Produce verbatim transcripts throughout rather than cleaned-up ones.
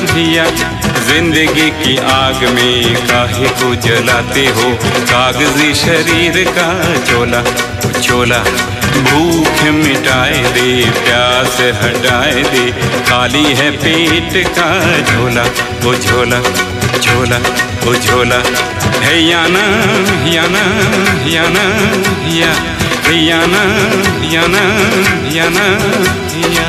हिया। जिंदगी की आग में काहे को जलाते हो, कागजी शरीर का चोला चोला। भूख मिटाए दे, प्यास हटाए दे, खाली है पेट का झोला। वो झोला झोला वो झोला है याना याना याना या याना याना याना या।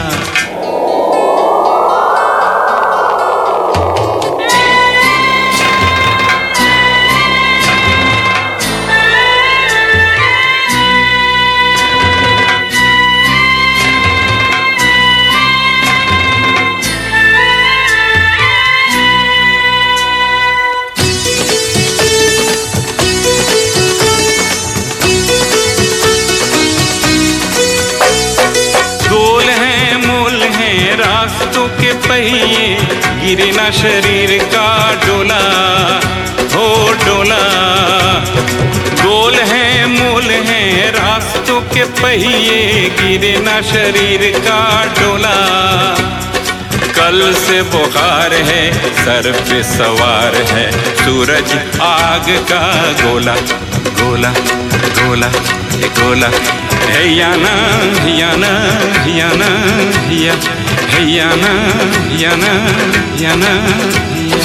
रास्तों के पहिए गिरे ना शरीर का डोला, हो डोला। गोल है मोल है रास्तों के पहिए गिरे ना शरीर का डोला। कल से बुखार है सर पे सवार है, सूरज आग का गोला गोला गोला ये गोला है याना याना याना या याना याना याना या।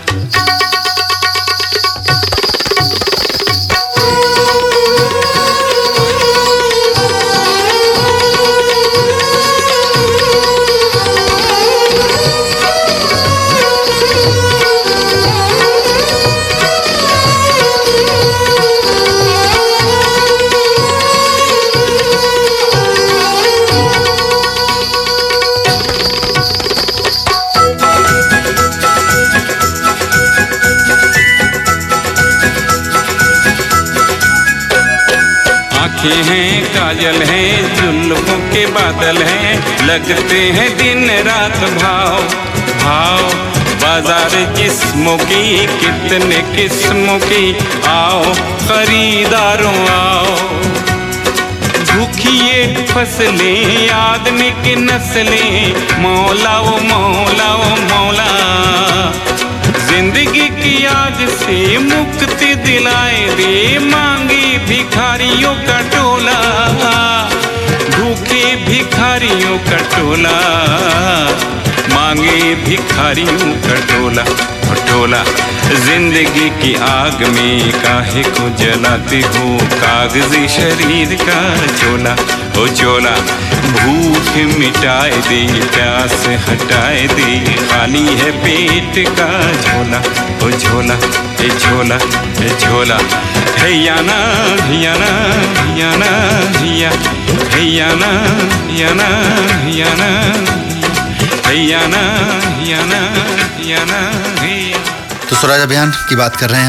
आँखें हैं काजल हैं जुल्फों के बादल हैं, लगते हैं दिन रात भाव भाव। बाजार जिस्मों की कितने किस्मों की, आओ खरीदारों आओ। भूखिए फसलें आदमी की नस्लें, मौला वो मौला वो मौला। जिंदगी की आग से मुक्ति दिलाए दे, मांगी भिखारियों का टोला, भूखे भिखारियों का टोला, मांगे भिखारियों का टोला टोला। जिंदगी की आग में काहे को जलाते हो, कागजी शरीर का चोला ओ चोला। भूख मिटाए दे, प्यास हटाए दे, खाली है पेट का झोला ओ झोला ए झोला ए झोला है याना याना याना या है याना याना याना है याना याना याना। तो स्वराज अभियान की बात कर रहे हैं।